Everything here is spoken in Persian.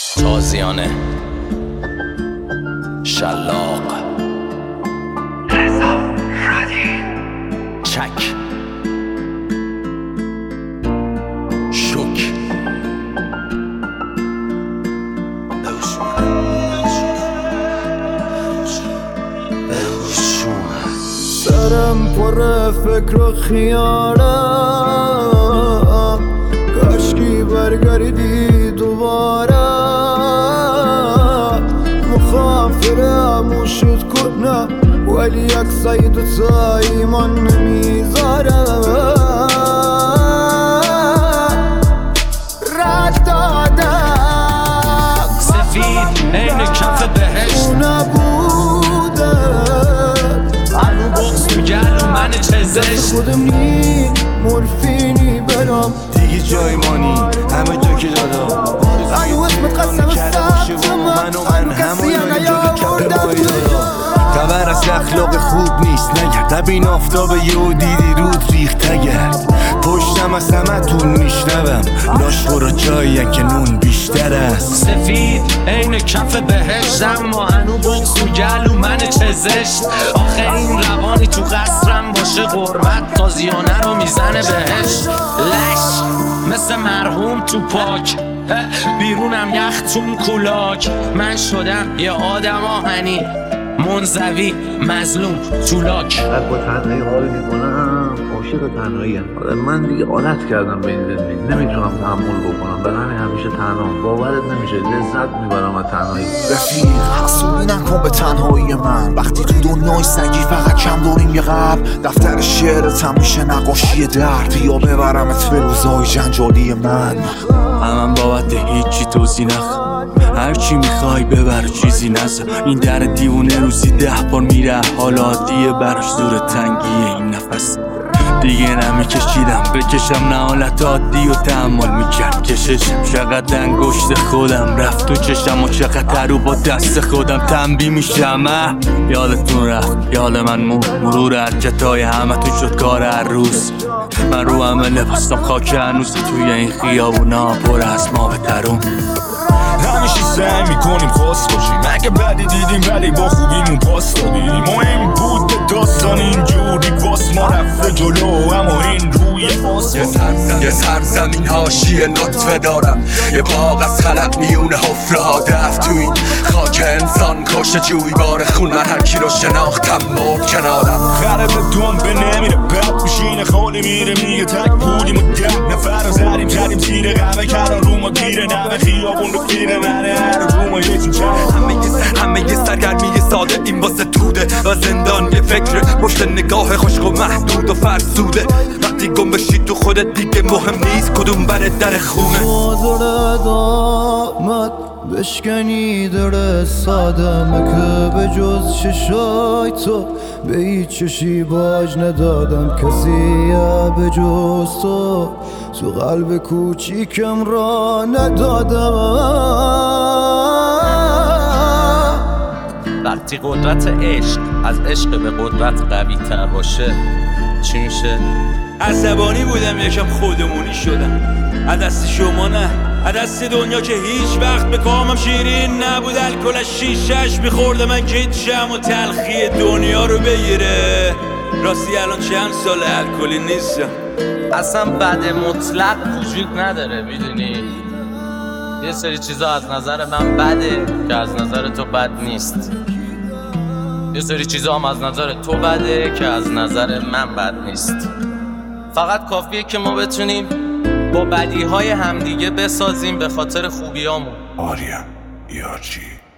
تازیانه شلاق رضا رادی چک شوک سرم پر فکر و خیالم کاشکی برگردی دوباره مخافرم و شد کنم ولی یک سید و تا ایمان نمیذاره رد دادم سفید این کف بهشت نبوده هنو بغز تو گلو من چه زشت خودم نی مورفینی برام دیگه جای مانی همه جا که دادم اگه اسمت قسم سبت من همون خبر از اخلاق خوب نیست نگرد نبین آفتاب یهو دیدی رود ریخته گرد پشتم از همتون میشنوم لاشخورا جایی که نون بیشتر است سفید این کف بهشت اما هنو بغز تو گلو من چه زشت آخه این روانی تو قصرم باشه غربت تازیانه رو میزنه بهش لش مثل مرحوم تو پاک بیرونم یختون کولاک من شدم یه آدم آهنی منزوی مظلوم تولاک با تنهایی حال میکنم عاشق تنهایی هم. من دیگه عادت کردم به این زندگی نمیتونم تحمل بکنم برای همین همیشه تنها باورت نمیشه لذت میبرم از تنهایی رفیق حسودی نکن به تنهایی من وقتی تو دنیای سنگی فقط کم داریم یه قبل دفتر شعرت هم میشه نقاشی درد یا ببرمت به روزای جنجالی من بابت هیچی توضیح نخواه هرچی میخوای ببر چیزی نزا این در دیوونه روزی 10 بار میره حالا عادیه براش زور تنگیه این نفس دیگه نمیکشیدم بکشم نه حالت عادی و تحمل میکرد کششم چقدر انگشت خودم رفت تو چشم و چقدر رو با دست خودم تنبیه میشم یادتون رفت یاد من مرور حرکتای همه تو شد کار هر روز من رو همه لباستم خاک هنوز توی این خیابونا پر از ما بترون همیشه سعی میکنیم خاص باشیم اگه بدی دیدیم ولی با خوبیمون پاس دادیم مهم بود به داستان اینجوری باس ما رفته جلو اما این روی باس یه سرزمین حاشیه نطفه دارم یه باغ از خلق میونه حفره ها دفت توی خاک انسان کشه جوی بار خون من هر کی رو شناختم مرد کنارم خره به دنبه نمیره بد میشینه خالی میره میگه تک بودیم و 10 نفر رو زدیم زیر قهوه کرا رو ما گیره نمه خیابون رو گیره منه هر رو ما یکیم همه یه سرگرمی ساده این واسه توده و زندان یه فکر پشت نگاه خشک و محدود و فرسوده وقتی گم بشی تو خودت دیگه مهم نیست کدوم بره در خونه مادر دامت بشکنی در سادمه که به جز چشای تو به هیچ چشی باج ندادم کسی به جز تو قلب کوچیکم را ندادم وقتی قدرت عشق از عشق به قدرت قوی تر باشه چی میشه؟ عصبانی بودم یکم خودمونی شدم از دست شما نه از دست دنیا که هیچ وقت به کامم شیرین نبود الکل شیشش میخورده من کیتشم و تلخی دنیا رو بگیره راستی الان چند سال الکلی نیستم اصلا بد مطلق وجود نداره میدونی یه سری چیزا از نظر من بده که از نظر تو بد نیست یه سری چیزا هم از نظر تو بده که از نظر من بد نیست فقط کافیه که ما بتونیم با بدیهای همدیگه بسازیم به خاطر خوبیامون آریم یارچی